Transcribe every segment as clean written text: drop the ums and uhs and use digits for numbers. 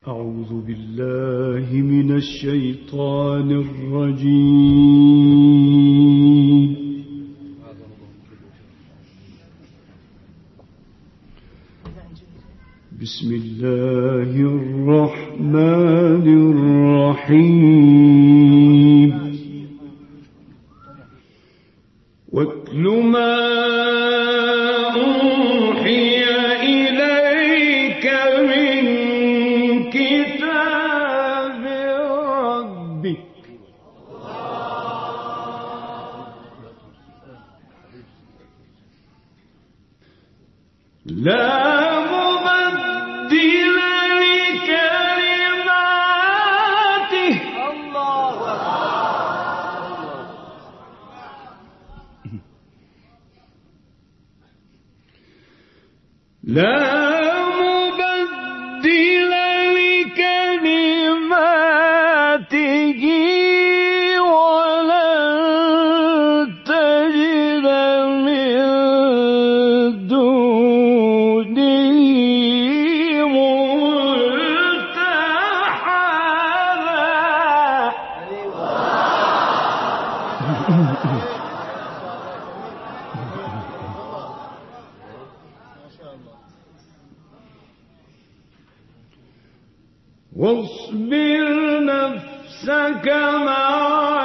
أعوذ بالله من الشيطان الرجيم. بسم الله الرحمن الرحيم. واتل ما أوحي إليك من كتاب ربك لا مبدل لكلماته لا مبدل لكلماته ولن تجد من دونه واصبر نفسك مع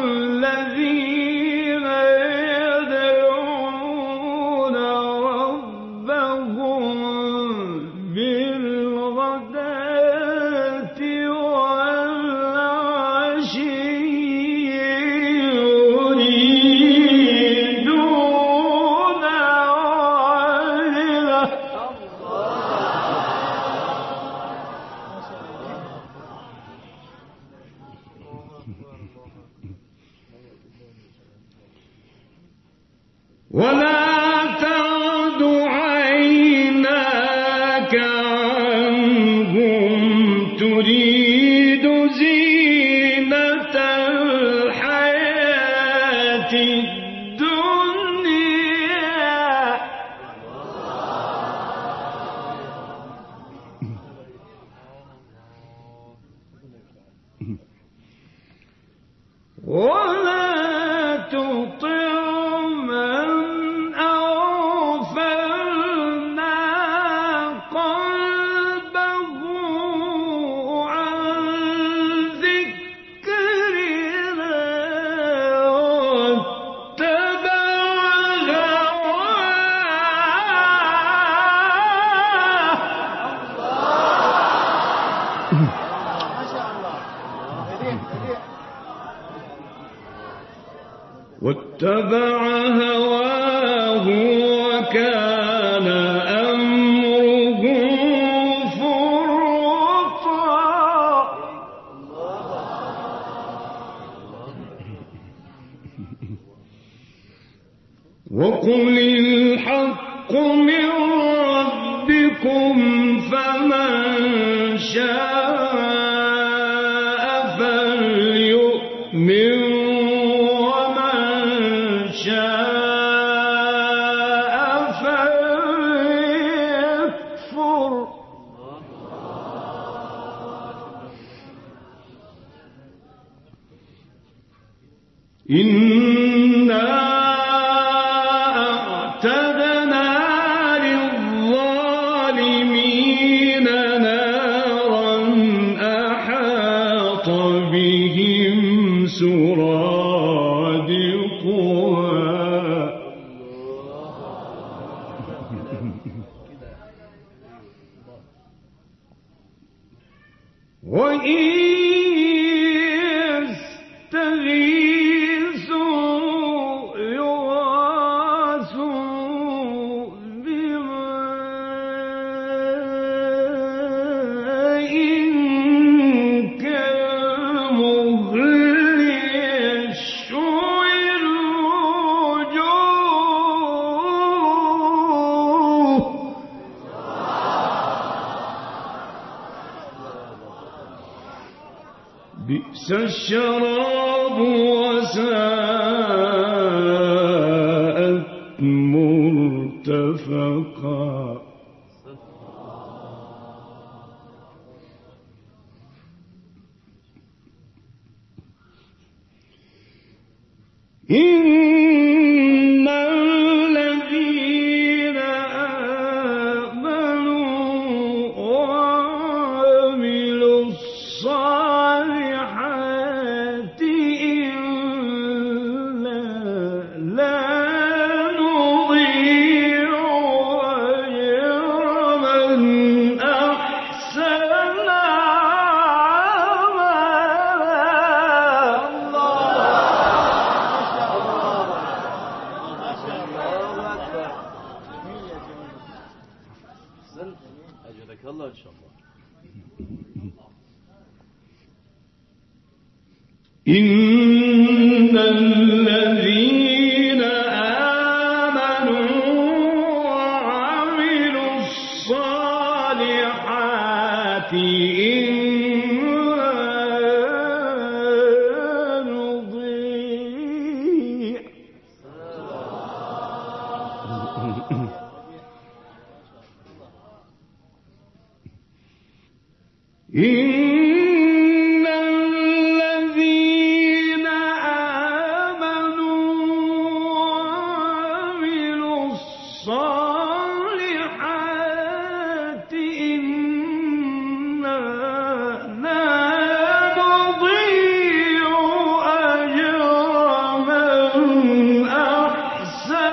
الذين يدعون ربهم بالغداة والعشي يريدون وجهه ولا تعد عيناك عنهم تريد زينة الحياة الدنيا ولا تطع من أغفلنا قلبه عن ذكرنا واتبع هواه وكان أمره فرطا وقل الحق من ربكم فمن شاء فليؤمن ومن شاء فليكفر إنا أعتدنا للظالمين نارا أحاط بهم سرادقها وإن يستغيثوا يغاثوا بماء كالمهل يشوي الوجوه بئس الشراب وساءت مرتفقا إن الذين آمنوا وعملوا الصالحات إنا لا نضيع أجر من أحسن أجرك الله إن شاء الله. إن الذين آمنوا وعملوا الصالحات إنا نضيع إن الذين آمنوا وعملوا الصالحات إنا لا نضيع أجر من أحسن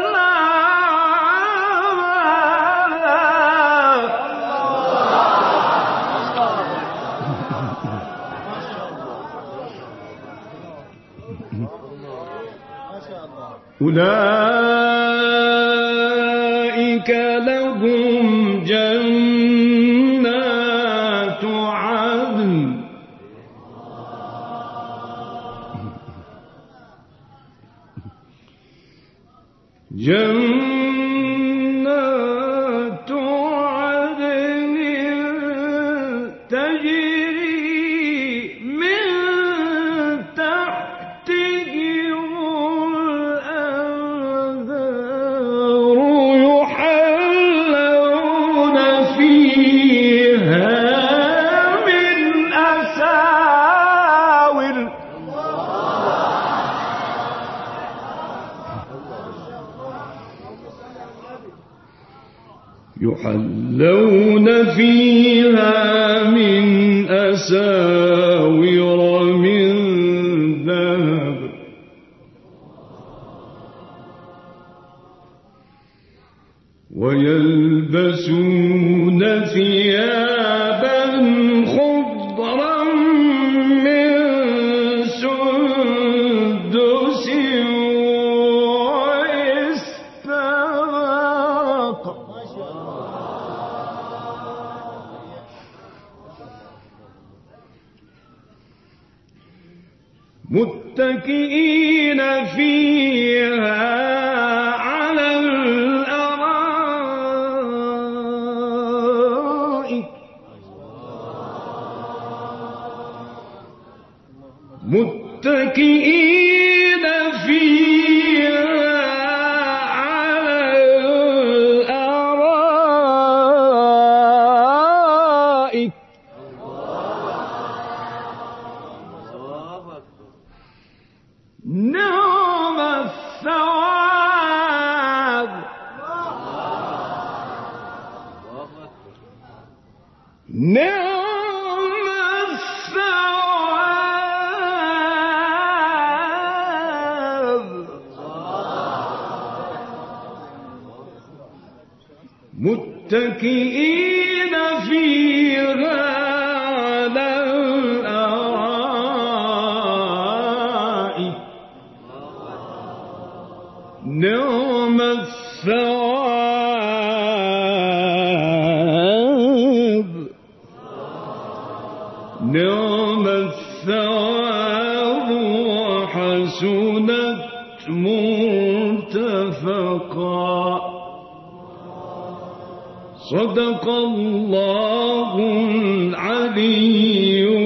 أولئك لهم جنات عدن تجري من تحتهم الأنهار يحلون فيها من أساور من ذهب ويلبسون ثيابا خضرا من سندس واستبرق متكئين فيها على الأرائك متكئين فيها على الأرائك نعم الثواب نعم الثواب متكئين فيها على الأرائك نعم الثواب نعم الثواب وحسنت مرتفقا صدق الله العلي